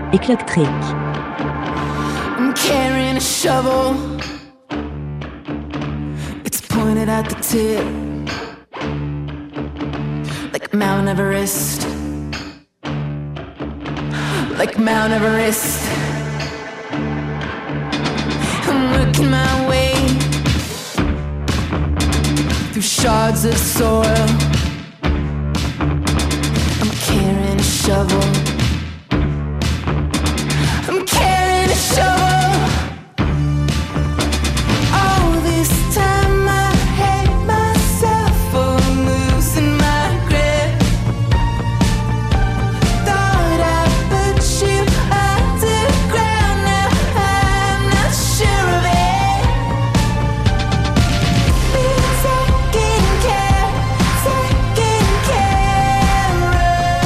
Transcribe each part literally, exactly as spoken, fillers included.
Eclectric. I'm carrying a shovel. It's pointed at the tip, like Mount Everest. Like Mount Everest. I'm working my way through shards of soil. I'm carrying a shovel. I'm carrying a shovel. All this time I hate myself for losing my grip. Thought I put you underground, now I'm not sure of it. Be taking care, taking care of.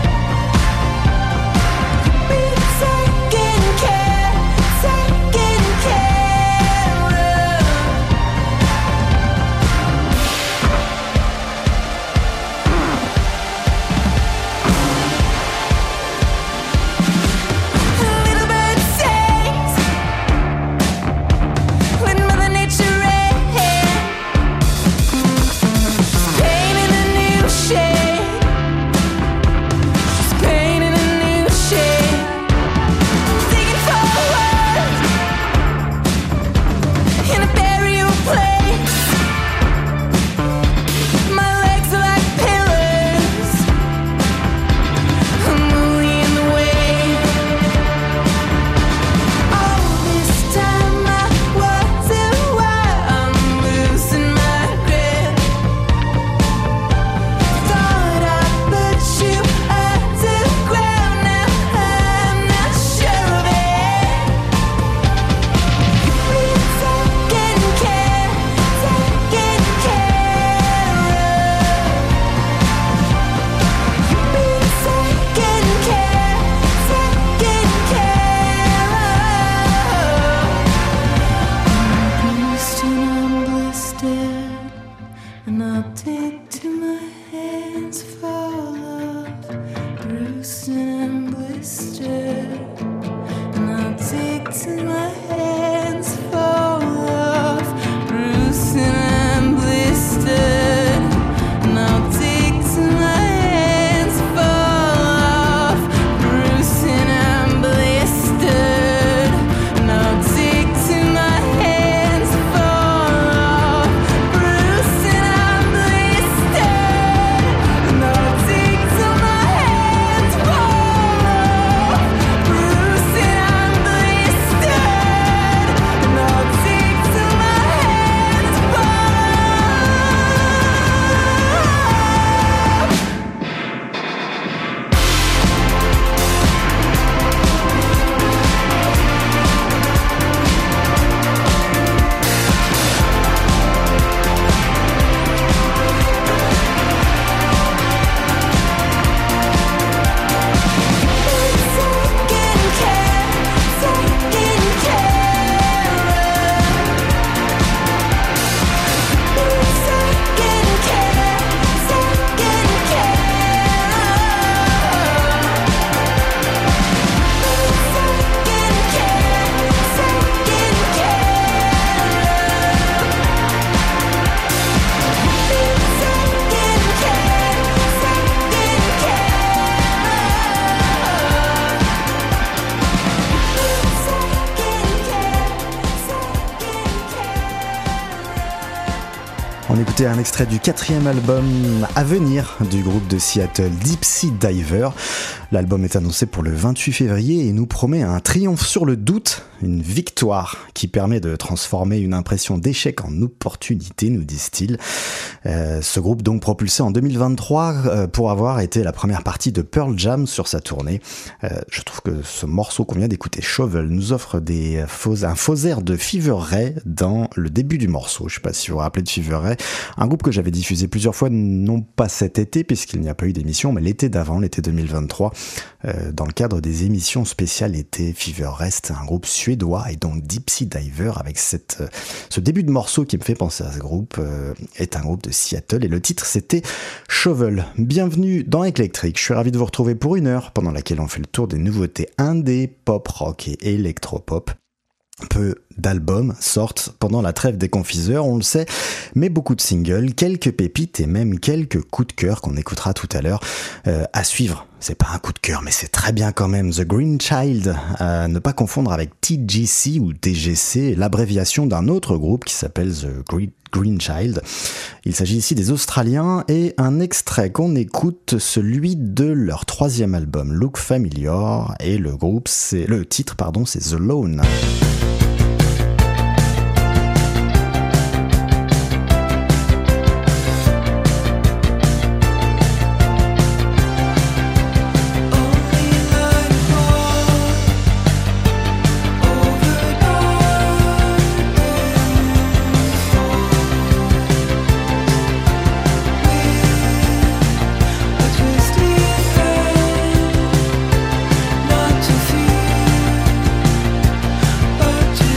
Be taking care, taking care of. Little bird sings when Mother Nature rains. She's painting a new shape. She's painting a new shape. Digging forward in a burial place. My legs are like pillars. I'm only in the way. All this time I wonder why I'm losing my grip. Thought I put you underground, now I'm not sure of it. Be taking care, taking care of. Be taking care, taking care of. I'm bruised and I'm blistered, and I'll take to my hands for love. Bruised and I'm blistered, and I'll take to my hands for love. Bruised and I'm blistered, and I'll take to my hands for love. Bruised and I'm blistered, and I'll take to my hands for love. Bruised and I'm blistered, and I'll take to my hands for love. Bruised and I'm blistered, and I'll take to my hands for taking care, taking care of. Be taking care, taking care of. Be taking care, taking On écoutait un extrait du quatrième album à venir du groupe de Seattle Deep Sea Diver. L'album est annoncé pour le vingt-huit février et nous promet un triomphe sur le doute, une victoire qui permet de transformer une impression d'échec en opportunité, nous disent-ils. Euh, ce groupe donc propulsé en deux mille vingt-trois euh, pour avoir été la première partie de Pearl Jam sur sa tournée. Euh, je trouve que ce morceau qu'on vient d'écouter, Shovel, nous offre des faux, un faux air de Fever Ray dans le début du morceau. Je ne sais pas si vous vous rappelez de Fever Ray, un groupe que j'avais diffusé plusieurs fois, non pas cet été puisqu'il n'y a pas eu d'émission, mais l'été d'avant, l'été deux mille vingt-trois. euh, dans le cadre des émissions spéciales été Fever Rest, un groupe suédois, et donc Dipsy Diver avec cette, euh, ce début de morceau qui me fait penser à ce groupe euh, est un groupe de Seattle et le titre c'était Shovel. Bienvenue dans Eclectric, je suis ravi de vous retrouver pour une heure pendant laquelle on fait le tour des nouveautés indé, pop, rock et électropop. Peu d'albums sortent pendant la trêve des confiseurs, on le sait, mais beaucoup de singles, quelques pépites et même quelques coups de cœur qu'on écoutera tout à l'heure euh, à suivre. C'est pas un coup de cœur, mais c'est très bien quand même. The Green Child, à ne pas confondre avec T G C ou T G C, l'abréviation d'un autre groupe qui s'appelle The Green Green Child. Il s'agit ici des Australiens et un extrait qu'on écoute, celui de leur troisième album, Look Familiar, et le groupe, c'est le titre, pardon, c'est The Lone. Not to feel, but to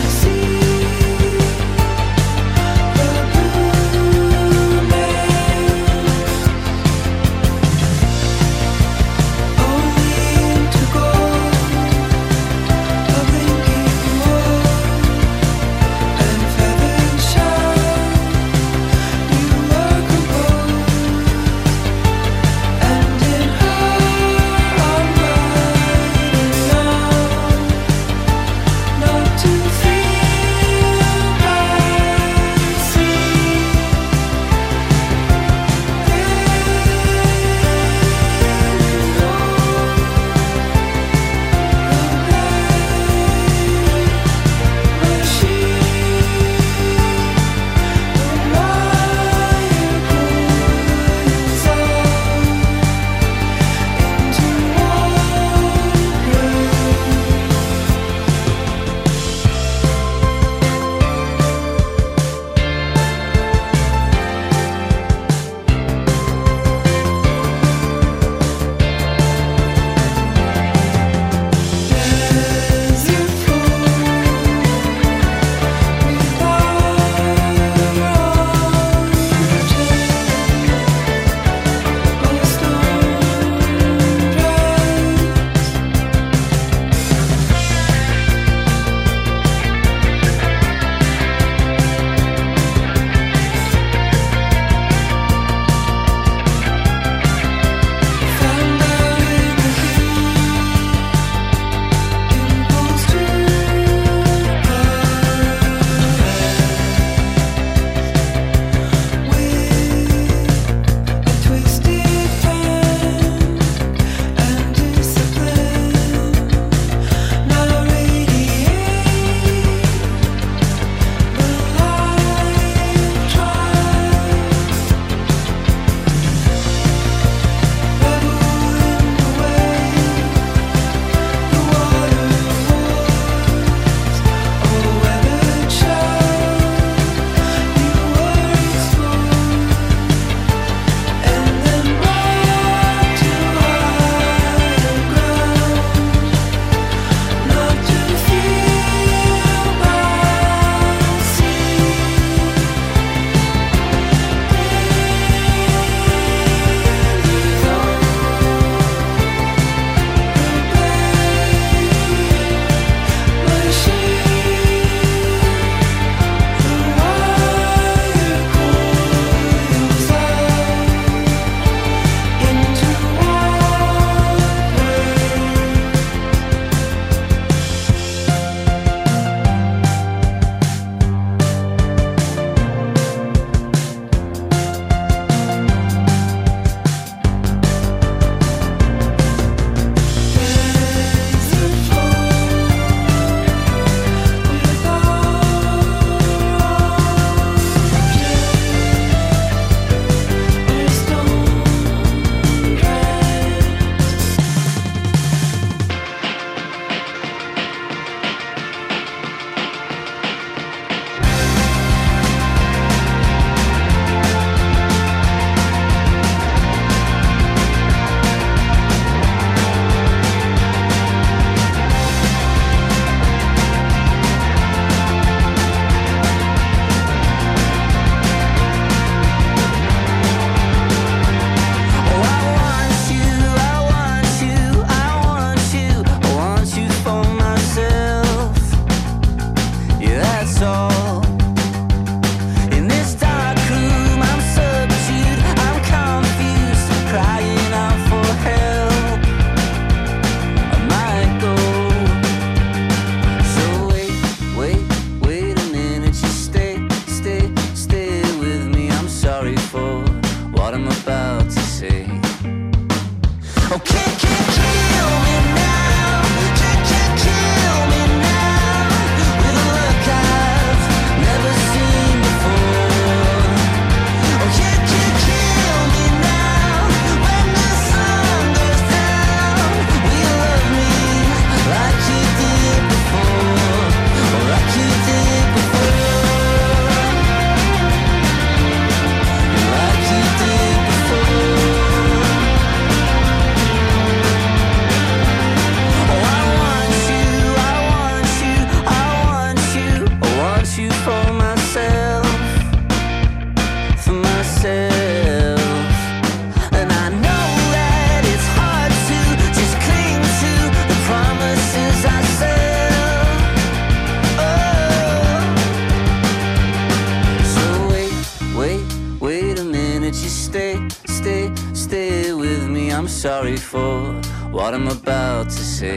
I'm sorry for what I'm about to say.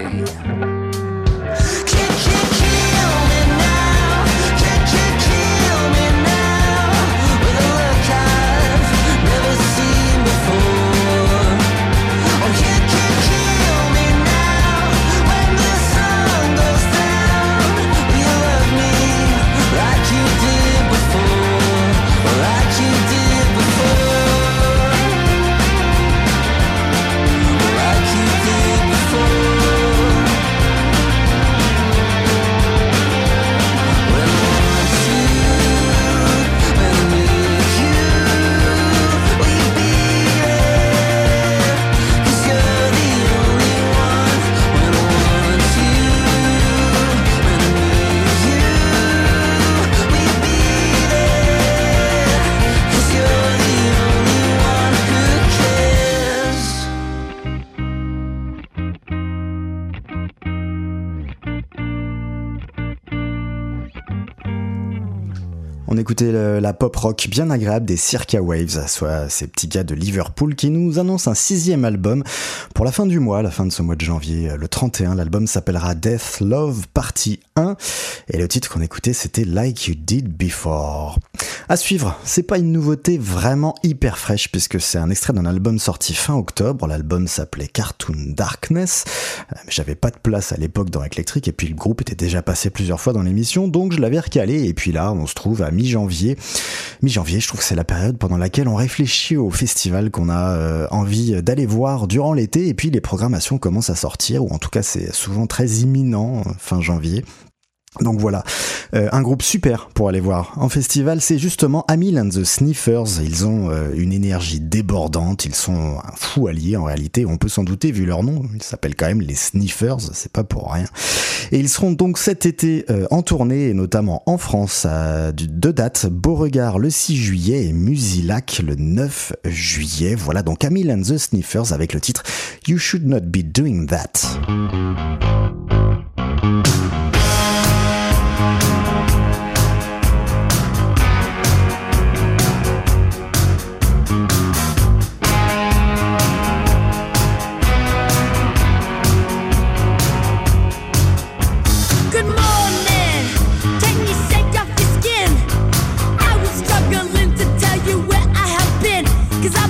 On écoutait le, la pop rock bien agréable des Circa Waves, soit ces petits gars de Liverpool qui nous annoncent un sixième album pour la fin du mois, la fin de ce mois de janvier, le trente et un. L'album s'appellera Death Love Partie un et le titre qu'on écoutait c'était Like You Did Before. À suivre, c'est pas une nouveauté vraiment hyper fraîche puisque c'est un extrait d'un album sorti fin octobre. L'album s'appelait Cartoon Darkness, mais j'avais pas de place à l'époque dans Electric et puis le groupe était déjà passé plusieurs fois dans l'émission, donc je l'avais recalé et puis là on se trouve à mi-janvier. Mi-janvier, je trouve que c'est la période pendant laquelle on réfléchit au festival qu'on a euh, envie d'aller voir durant l'été et puis les programmations commencent à sortir, ou en tout cas c'est souvent très imminent, fin janvier. Donc voilà, euh, un groupe super pour aller voir en festival, c'est justement Amyl and the Sniffers. Ils ont euh, une énergie débordante, ils sont un fou allié en réalité, on peut s'en douter vu leur nom, ils s'appellent quand même les Sniffers, c'est pas pour rien. Et ils seront donc cet été euh, en tournée, et notamment en France, à deux dates, Beauregard le six juillet et Musilac le neuf juillet. Voilà donc Amyl and the Sniffers avec le titre You Should Not Be Doing That.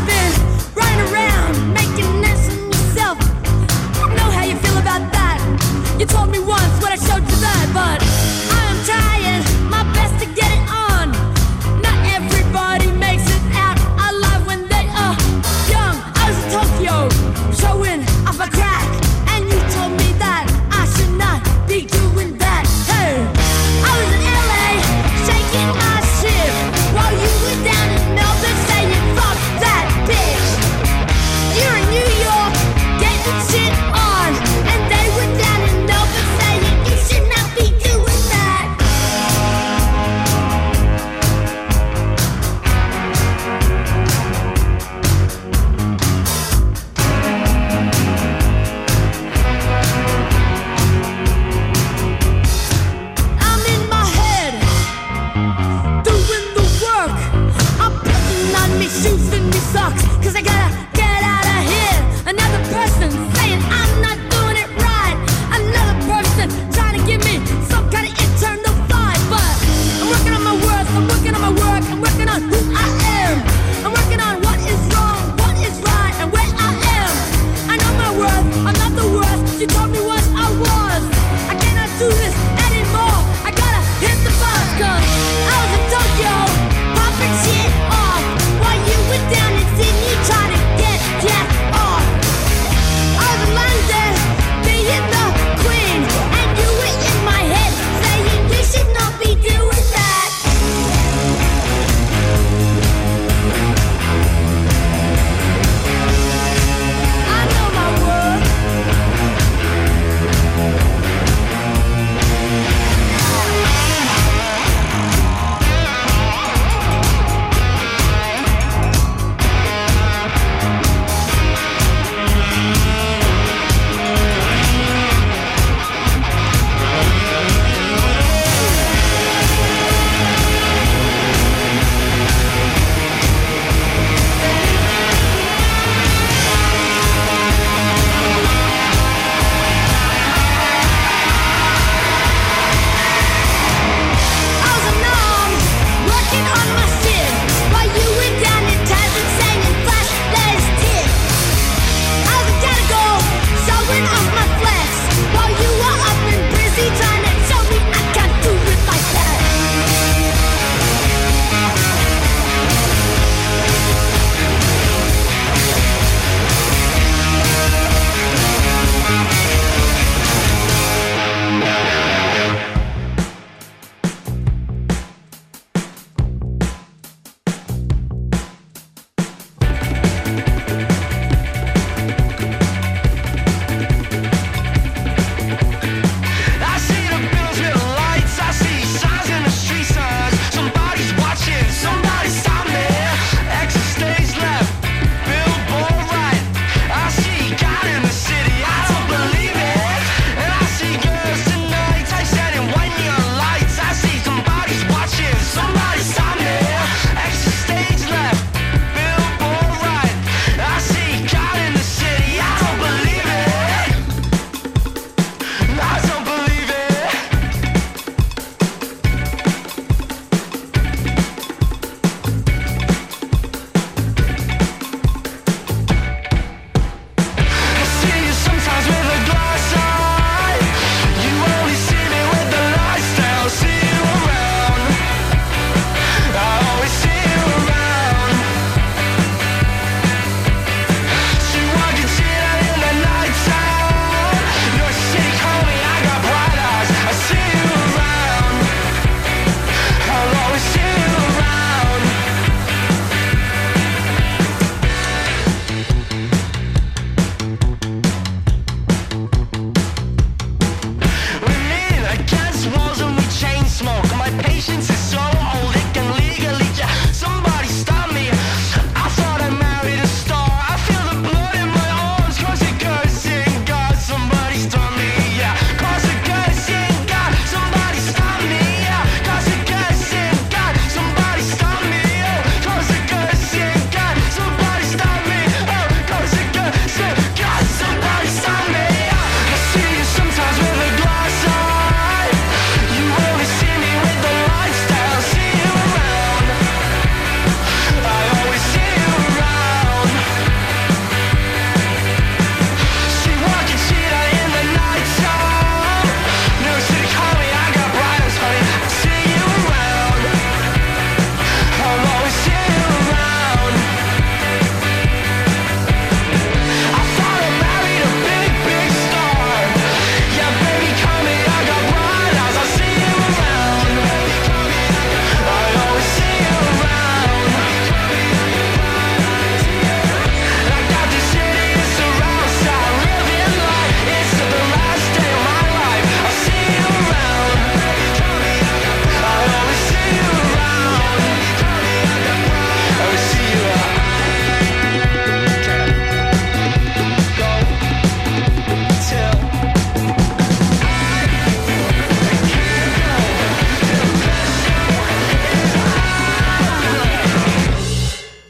Running around, making mess of yourself. I know how you feel about that.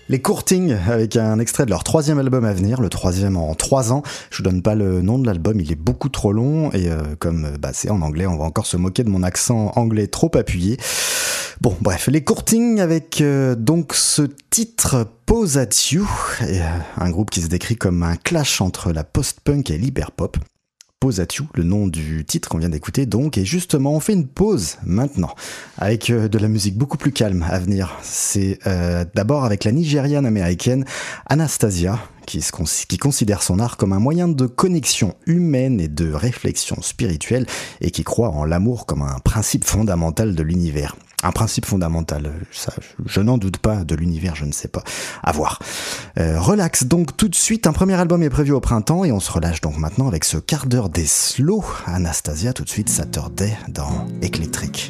Les Courting, avec un extrait de leur troisième album à venir, le troisième en trois ans. Je vous donne pas le nom de l'album, il est beaucoup trop long et euh, comme bah, c'est en anglais, on va encore se moquer de mon accent anglais trop appuyé. Bon, bref, les Courting avec euh, donc ce titre Pose at You, et, euh, un groupe qui se décrit comme un clash entre la post-punk et l'hyper-pop. Pose at You, le nom du titre qu'on vient d'écouter donc, et justement on fait une pause maintenant avec euh, de la musique beaucoup plus calme à venir. C'est euh, d'abord avec la Nigériane américaine Anastasia qui, se, qui considère son art comme un moyen de connexion humaine et de réflexion spirituelle et qui croit en l'amour comme un principe fondamental de l'univers. Un principe fondamental, ça, je n'en doute pas, de l'univers, je ne sais pas. À voir. Euh, relax donc tout de suite, un premier album est prévu au printemps et on se relâche donc maintenant avec ce quart d'heure des slow. Anastasia, tout de suite Saturday dans Eclectric.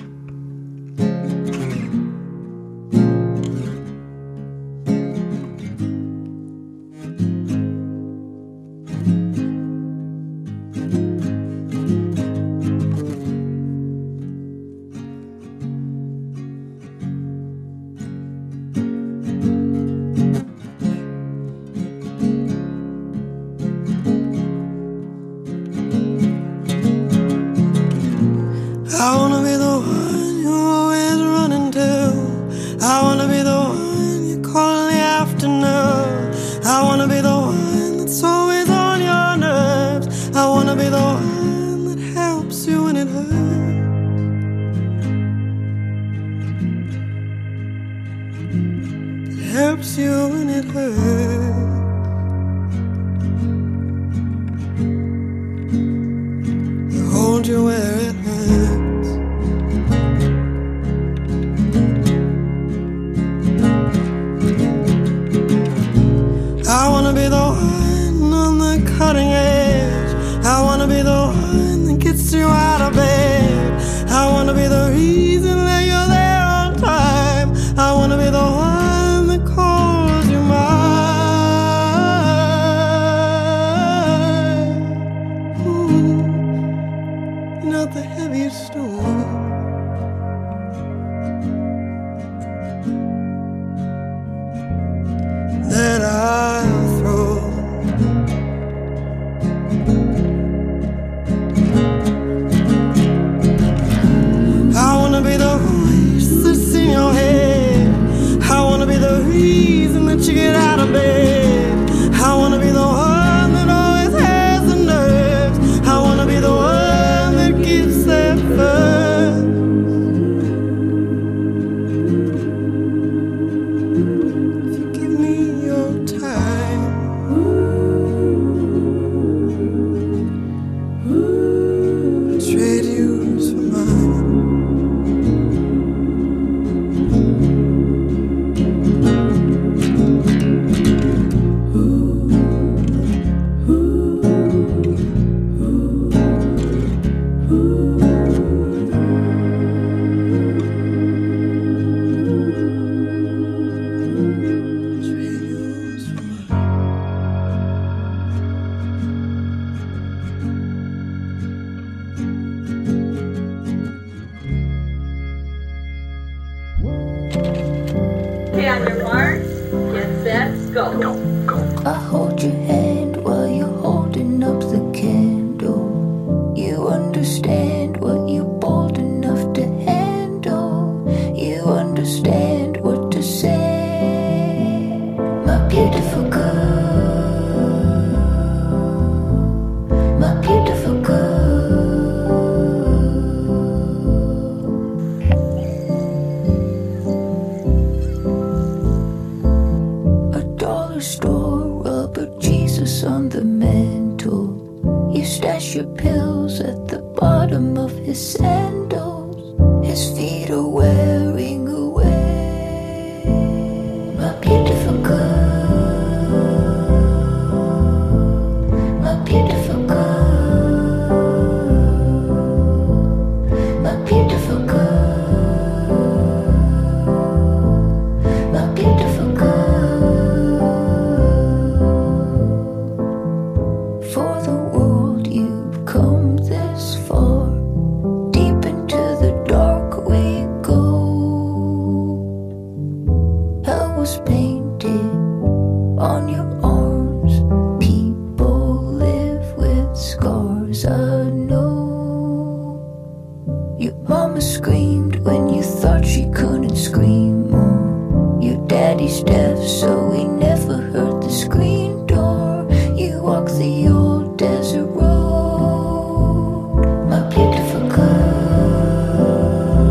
was pain. did on your arms. People live with scars, I know. Your mama screamed when you thought she couldn't scream more. Your daddy's deaf, so he never heard the screen door. You walk the old desert road, my beautiful girl,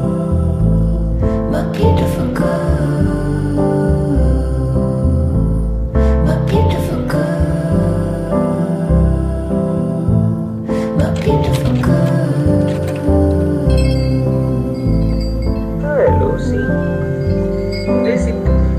my beautiful girl, my beautiful girl, my beautiful girl. Hi, Lucy. Lucy.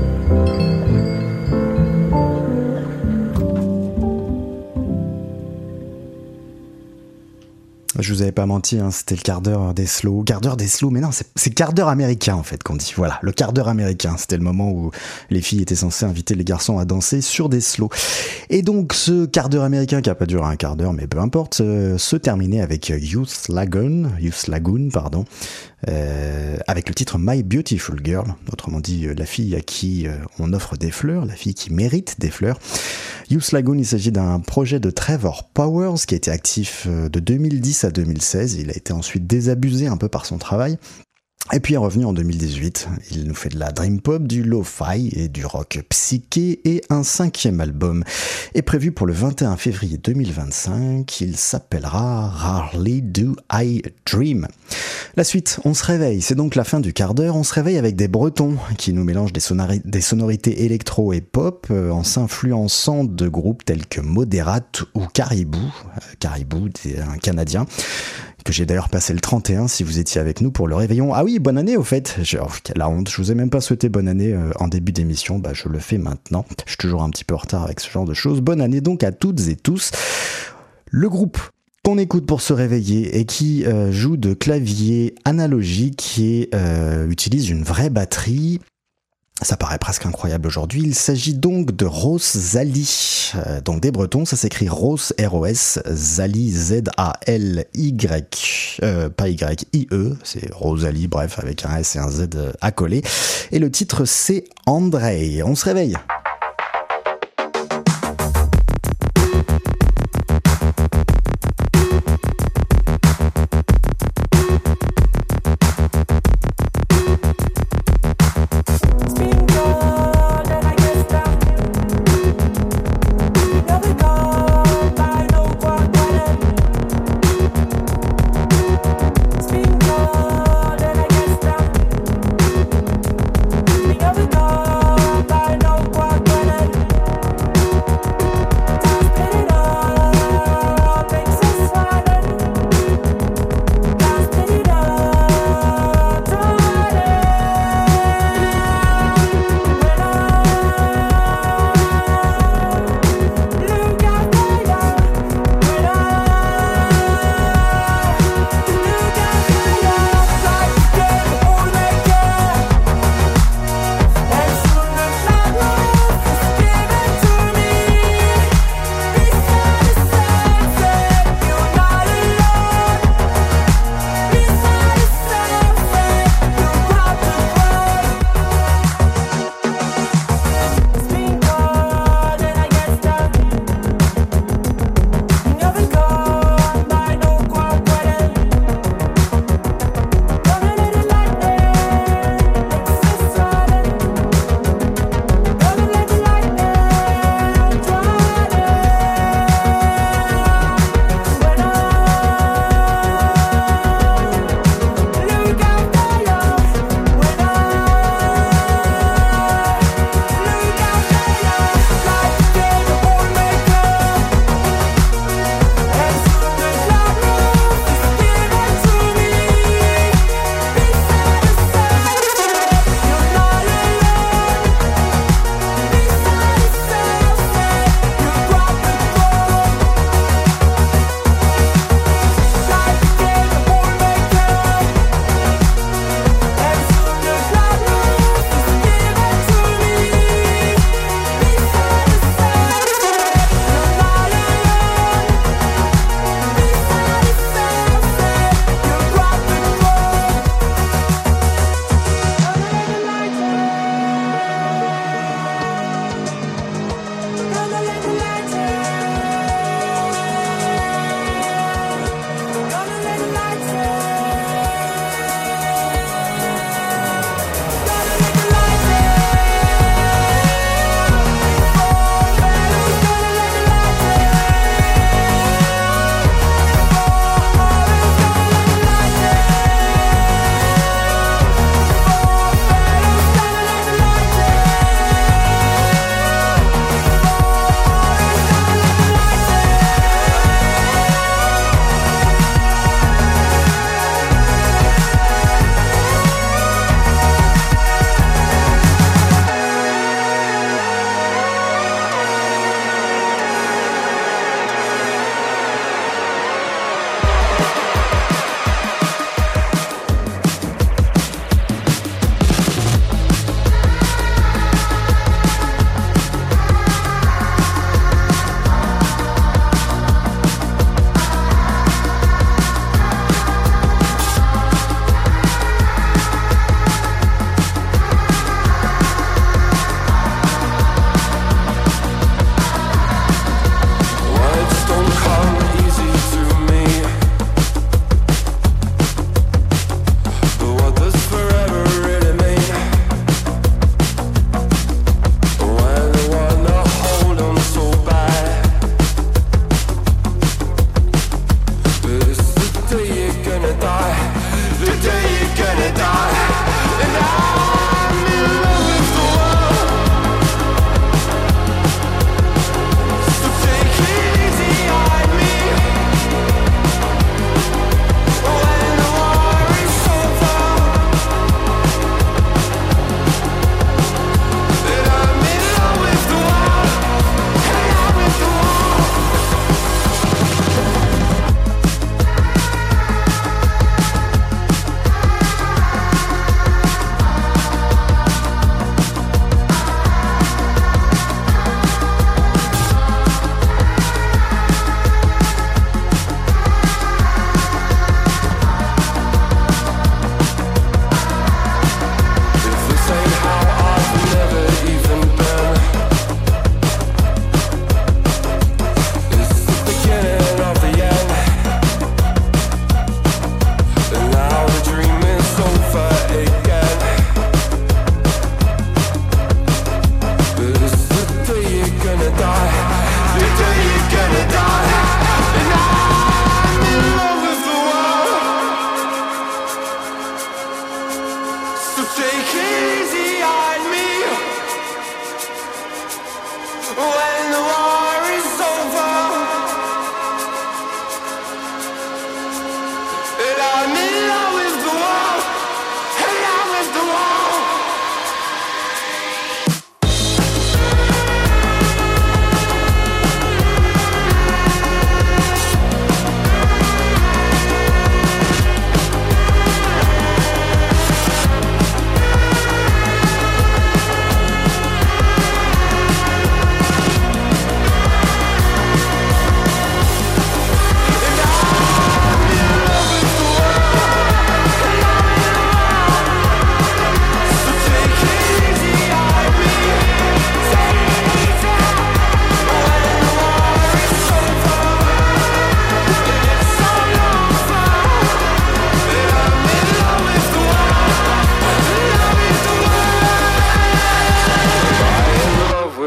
Je vous avais pas menti, hein, c'était le quart d'heure des slows. Quart d'heure des slows, mais non, c'est, c'est quart d'heure américain en fait qu'on dit. Voilà, le quart d'heure américain. C'était le moment où les filles étaient censées inviter les garçons à danser sur des slows. Et donc ce quart d'heure américain, qui a pas duré un quart d'heure, mais peu importe, euh, se terminait avec Youth Lagoon, Youth Lagoon, pardon, euh, avec le titre My Beautiful Girl, autrement dit la fille à qui euh, on offre des fleurs, la fille qui mérite des fleurs. Youth Lagoon, il s'agit d'un projet de Trevor Powers qui a été actif de deux mille dix à deux mille seize. Il a été ensuite désabusé un peu par son travail. Et puis est revenu en deux mille dix-huit, il nous fait de la dream pop, du lo-fi et du rock psyché, et un cinquième album est prévu pour le vingt et un février deux mille vingt-cinq, il s'appellera Rarely Do I Dream. La suite, on se réveille, c'est donc la fin du quart d'heure, on se réveille avec des Bretons qui nous mélangent des, sonori- des sonorités électro et pop euh, en s'influençant de groupes tels que Moderate ou Caribou, euh, Caribou, c'est un Canadien, que j'ai d'ailleurs passé le trente et un si vous étiez avec nous pour le réveillon. Ah oui, bonne année au fait. J'ai, oh, la honte, je vous ai même pas souhaité bonne année euh, en début d'émission, bah je le fais maintenant. Je suis toujours un petit peu en retard avec ce genre de choses. Bonne année donc à toutes et tous. Le groupe qu'on écoute pour se réveiller et qui euh, joue de clavier analogique et euh, utilise une vraie batterie. Ça paraît presque incroyable aujourd'hui. Il s'agit donc de Rosalie. Euh, donc des Bretons, ça s'écrit Rose, R O S, Zali, Z A L Y, euh, pas Y, I E, c'est Rosalie, bref, avec un S et un Z accolés. Et le titre, c'est André. On se réveille. By no one.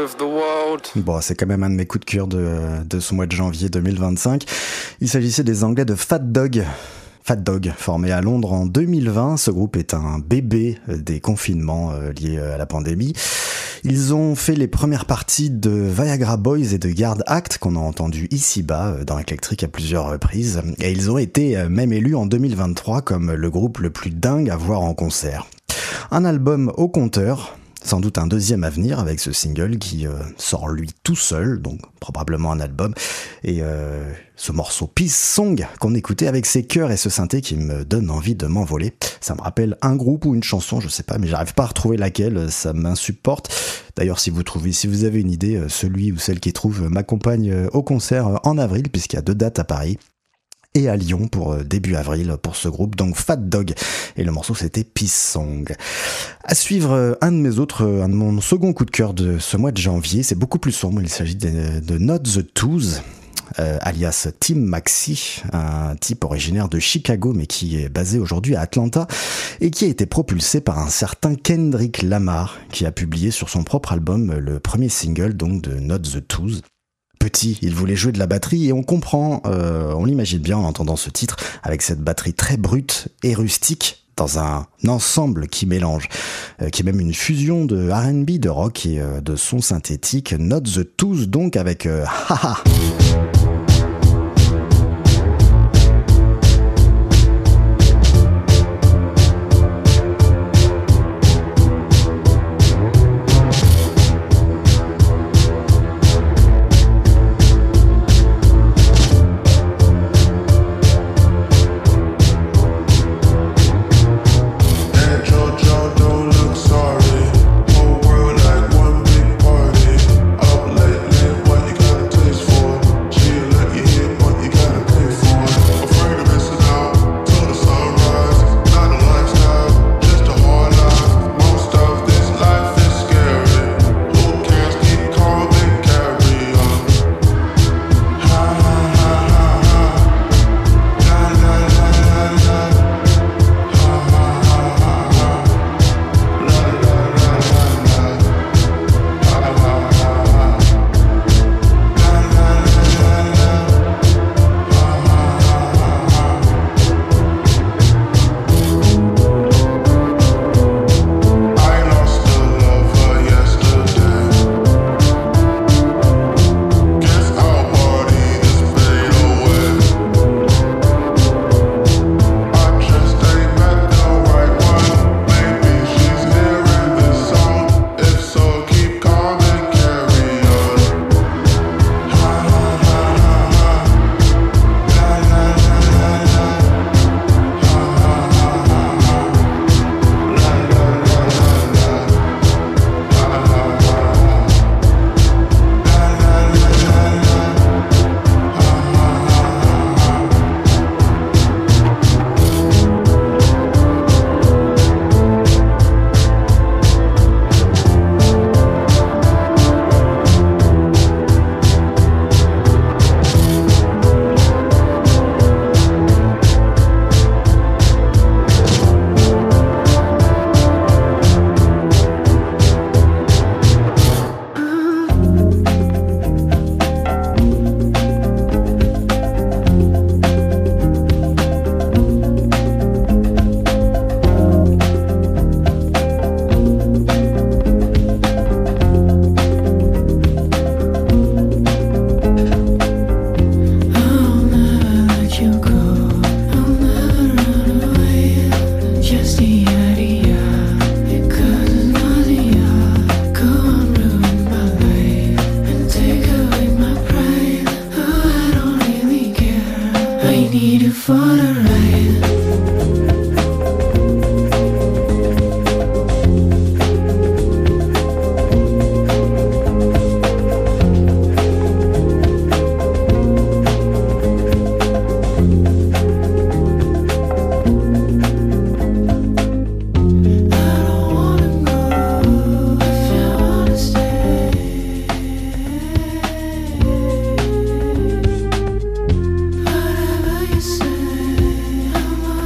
of the world. Bon, c'est quand même un de mes coups de cœur de, de ce mois de janvier deux mille vingt-cinq. Il s'agissait des Anglais de Fat Dog. Fat Dog, formé à Londres en deux mille vingt, ce groupe est un bébé des confinements euh, liés à la pandémie. Ils ont fait les premières parties de Viagra Boys et de Guard Act qu'on a entendu ici-bas dans Electric à plusieurs reprises, et ils ont été même élus en deux mille vingt-trois comme le groupe le plus dingue à voir en concert. Un album au compteur, sans doute un deuxième à venir avec ce single qui euh, sort lui tout seul, donc probablement un album, et euh, ce morceau Peace Song qu'on écoutait avec ses chœurs et ce synthé qui me donne envie de m'envoler. Ça me rappelle un groupe ou une chanson, je sais pas, mais j'arrive pas à retrouver laquelle, ça m'insupporte. D'ailleurs, si vous trouvez, si vous avez une idée, celui ou celle qui trouve m'accompagne au concert en avril, puisqu'il y a deux dates à Paris et à Lyon pour début avril pour ce groupe, donc Fat Dog, et le morceau c'était Peace Song. À suivre, un de mes autres, un de mon second coup de cœur de ce mois de janvier, c'est beaucoup plus sombre, il s'agit de, de Not the Twos, euh, alias Tim Maxi, un type originaire de Chicago mais qui est basé aujourd'hui à Atlanta et qui a été propulsé par un certain Kendrick Lamar qui a publié sur son propre album le premier single donc de Not the Twos. Petit, il voulait jouer de la batterie et on comprend, euh, on l'imagine bien en entendant ce titre avec cette batterie très brute et rustique dans un ensemble qui mélange, euh, qui est même une fusion de R and B, de rock et euh, de sons synthétiques. Not the Twos donc avec euh, haha. Whatever you say, I'm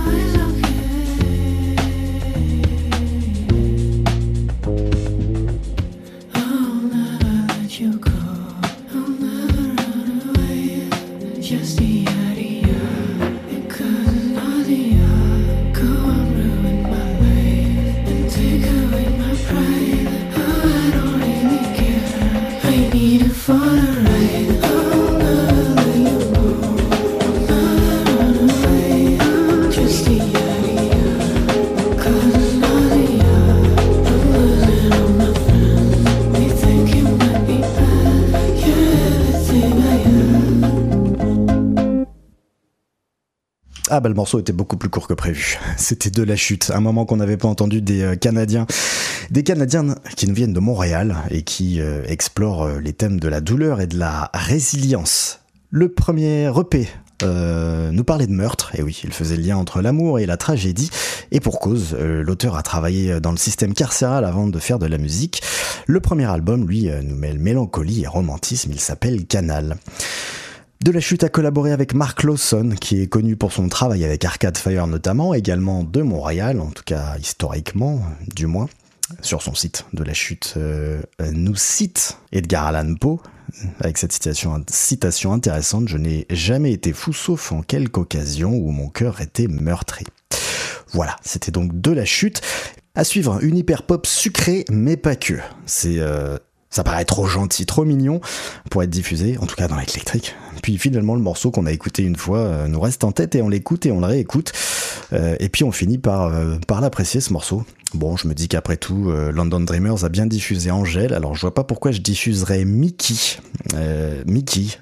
Ah bah le morceau était beaucoup plus court que prévu. C'était De la Chute, un moment qu'on n'avait pas entendu des euh, Canadiens. Des Canadiens qui nous viennent de Montréal et qui euh, explorent euh, les thèmes de la douleur et de la résilience. Le premier E P euh, nous parlait de meurtre, et oui, il faisait le lien entre l'amour et la tragédie, et pour cause, euh, l'auteur a travaillé dans le système carcéral avant de faire de la musique. Le premier album, lui, euh, nous mêle mélancolie et romantisme, il s'appelle Canal. De la Chute a collaboré avec Mark Lawson, qui est connu pour son travail avec Arcade Fire notamment, également de Montréal, en tout cas historiquement, du moins. Sur son site, De la Chute euh, nous cite Edgar Allan Poe, avec cette citation, citation intéressante « Je n'ai jamais été fou sauf en quelque occasion où mon cœur était meurtri ». Voilà, c'était donc De la Chute. À suivre, une hyper-pop sucrée, mais pas que. C'est... Euh Ça paraît trop gentil, trop mignon pour être diffusé, en tout cas dans l'électrique. Puis finalement, le morceau qu'on a écouté une fois euh, nous reste en tête et on l'écoute et on le réécoute. Euh, et puis on finit par, euh, par l'apprécier, ce morceau. Bon, je me dis qu'après tout, euh, London Dreamers a bien diffusé Angèle, alors je vois pas pourquoi je diffuserais Mickey. Euh, Mickey,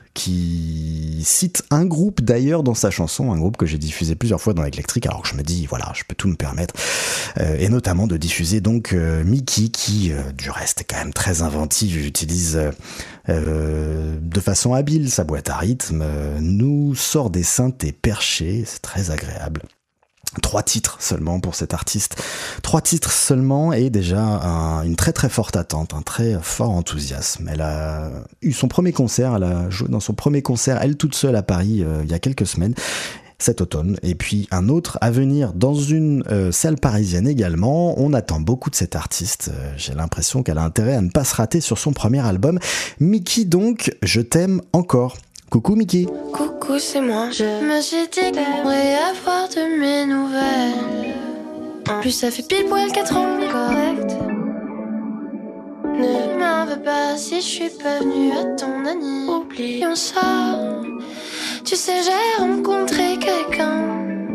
qui cite un groupe d'ailleurs dans sa chanson, un groupe que j'ai diffusé plusieurs fois dans l'électrique, alors que je me dis, voilà, je peux tout me permettre. Euh, et notamment de diffuser donc euh, Mickey, qui, euh, du reste, est quand même très inventif, utilise euh, euh, de façon habile sa boîte à rythme, euh, nous sort des synthés perchés, c'est très agréable. Trois titres seulement pour cet artiste. Trois titres seulement et déjà un, une très très forte attente, un très fort enthousiasme. Elle a eu son premier concert, elle a joué dans son premier concert, elle toute seule à Paris euh, il y a quelques semaines, cet automne. Et puis un autre à venir dans une euh, salle parisienne également. On attend beaucoup de cet artiste. Euh, j'ai l'impression qu'elle a intérêt à ne pas se rater sur son premier album. Mickey donc, Je t'aime encore. Coucou Mickey. Coucou, c'est moi. Je me suis dit que t'aimerais avoir de mes nouvelles. En plus, ça fait pile poil quatre ans, correct. Ne m'en veux pas si je suis pas venue à ton anniv. Oublions ça. Tu sais, j'ai rencontré quelqu'un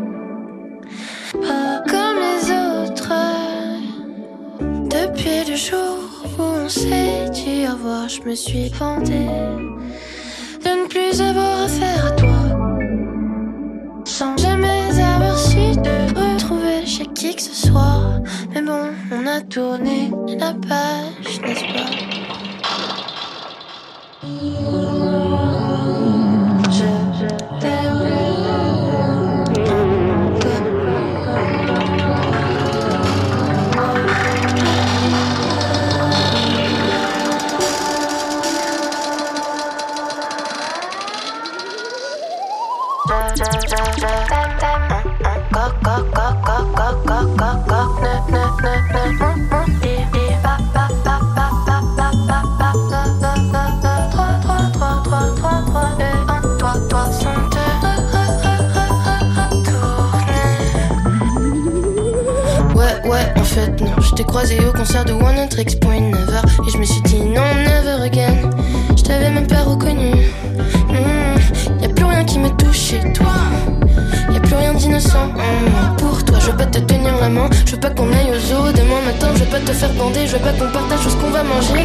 pas comme les autres. Depuis le jour où on s'est dit au revoir, je me suis vantée de ne plus avoir affaire à toi, sans jamais avoir su te retrouver chez qui que ce soit. Mais bon, on a tourné la page, n'est-ce pas? Je, je t'aime. Non, je t'ai croisé au concert de One Tricks Point Never et je me suis dit non, never again. Je t'avais même pas reconnu. Mmh, y'a plus rien qui me touche chez toi. Y'a plus rien d'innocent en moi. Pour toi, je veux pas te tenir la main. Je veux pas qu'on aille au zoo demain matin. Je veux pas te faire bander. Je veux pas qu'on partage tout ce qu'on va manger.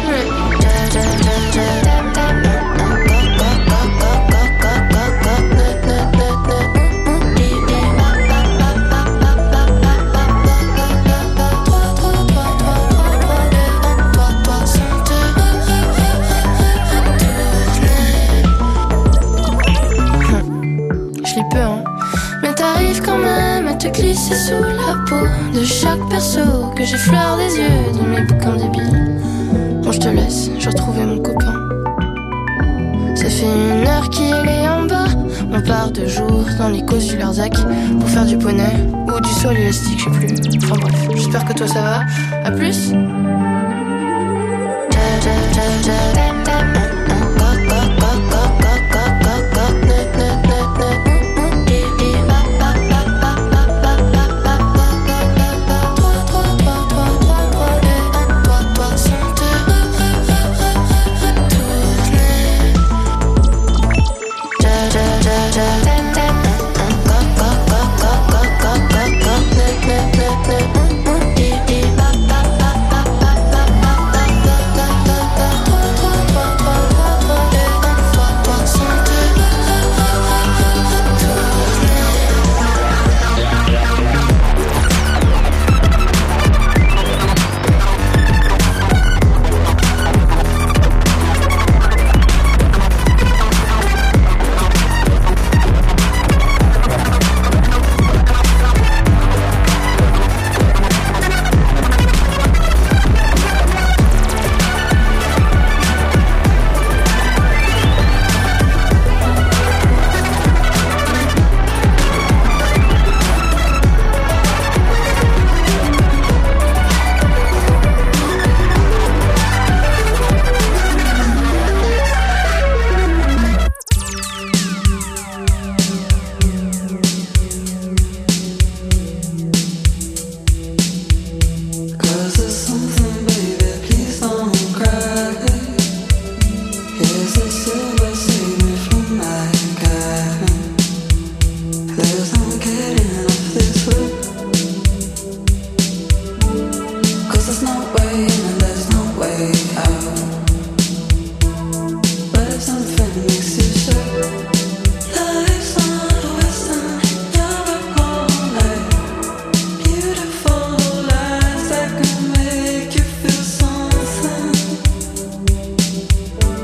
Te glisser sous la peau de chaque perso, que j'effleure des yeux de mes bouquins débiles. Bon, je te laisse, je retrouver mon copain. Ça fait une heure qu'il est en bas. On part de jour dans l'écho sur Larzac pour faire du poney ou du saut à l'élastique, je sais plus. Enfin bref, j'espère que toi ça va. À plus.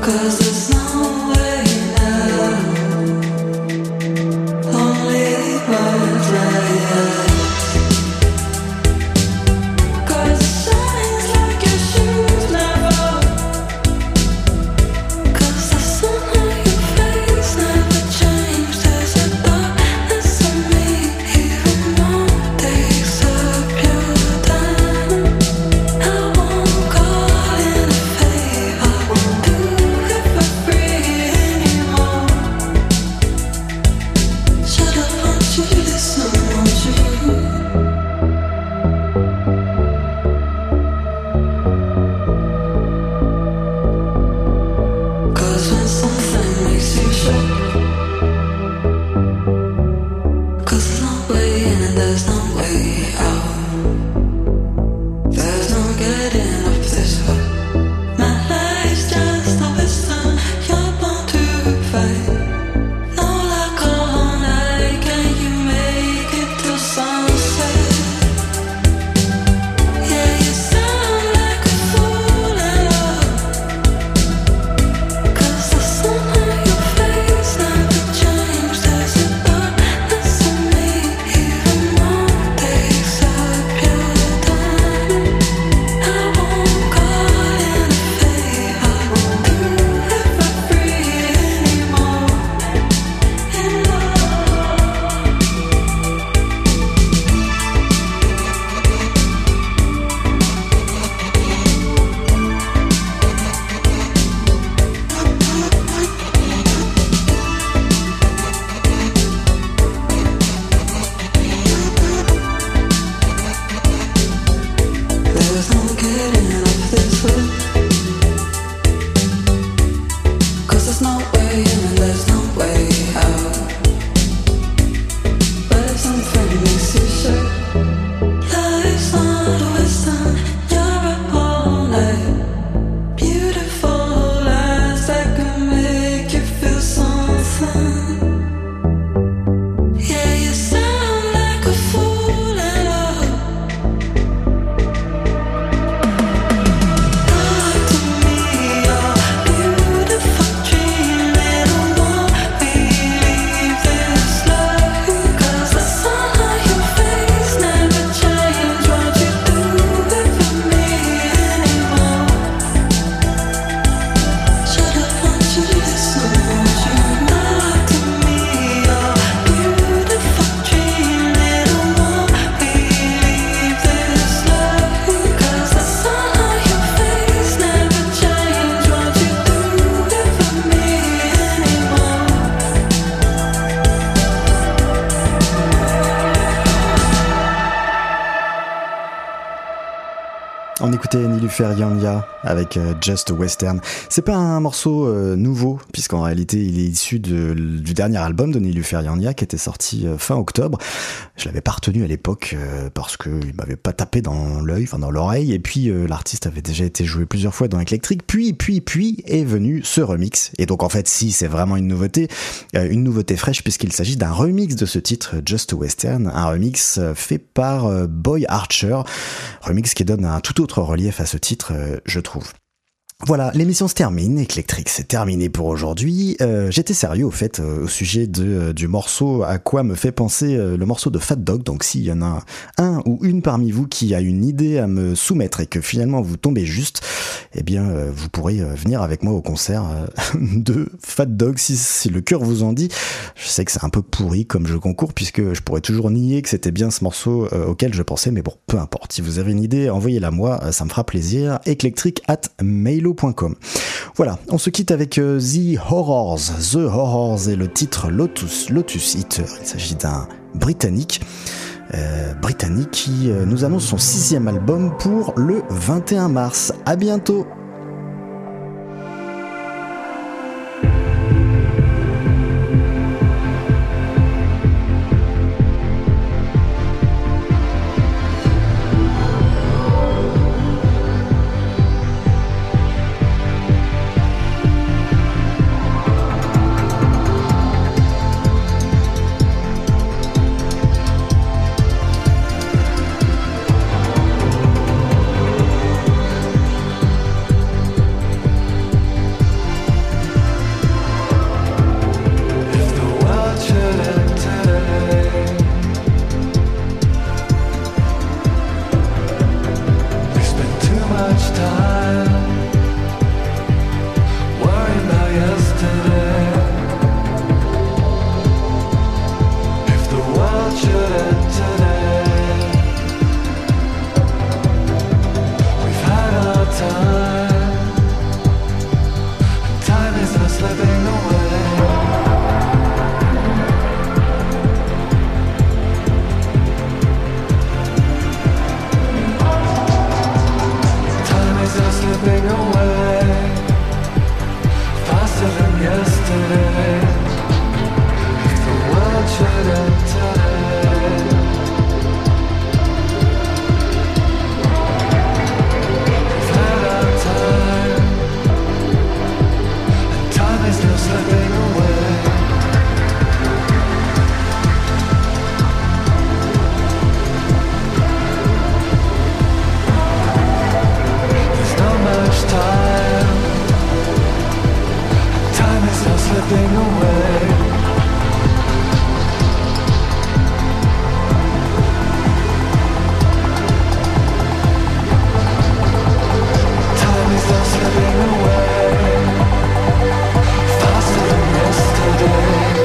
On écoutait Nilüfer Yanya avec euh, Just Western. C'est pas un morceau euh, nouveau, puisqu'en réalité il est issu de, du dernier album de Nilüfer Yanya qui était sorti euh, fin octobre. Je l'avais pas retenu à l'époque euh, parce qu'il m'avait pas tapé dans l'œil, enfin dans l'oreille, et puis euh, l'artiste avait déjà été joué plusieurs fois dans Electric, puis, puis, puis est venu ce remix. Et donc en fait, si, c'est vraiment une nouveauté, euh, une nouveauté fraîche, puisqu'il s'agit d'un remix de ce titre, Just Western, un remix euh, fait par euh, Boy Archer, remix qui donne un tout autre relief à ce titre, euh, je trouve. Voilà, l'émission se termine, Electric, c'est terminé pour aujourd'hui. Euh, j'étais sérieux au fait euh, au sujet de, euh, du morceau à quoi me fait penser euh, le morceau de Fat Dog. Donc s'il y en a un, un ou une parmi vous qui a une idée à me soumettre et que finalement vous tombez juste, eh bien euh, vous pourrez euh, venir avec moi au concert euh, de Fat Dog si, si le cœur vous en dit. Je sais que c'est un peu pourri comme jeu concours puisque je pourrais toujours nier que c'était bien ce morceau euh, auquel je pensais, mais bon, peu importe. Si vous avez une idée, envoyez-la moi, euh, ça me fera plaisir. Electric at mailo point com. Voilà, on se quitte avec euh, The Horrors. The Horrors est le titre Lotus, Lotus Eater. Il s'agit d'un Britannique, euh, Britannique qui euh, nous annonce son sixième album pour le vingt et un mars. À bientôt. yesterday. The world should end today. We've had our time, and time is still slipping away. There's not much time, and time is still slipping away. Time is still slipping away, faster than yesterday.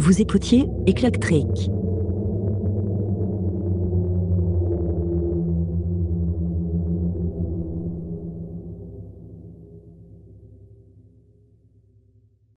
Vous écoutiez Eclectric,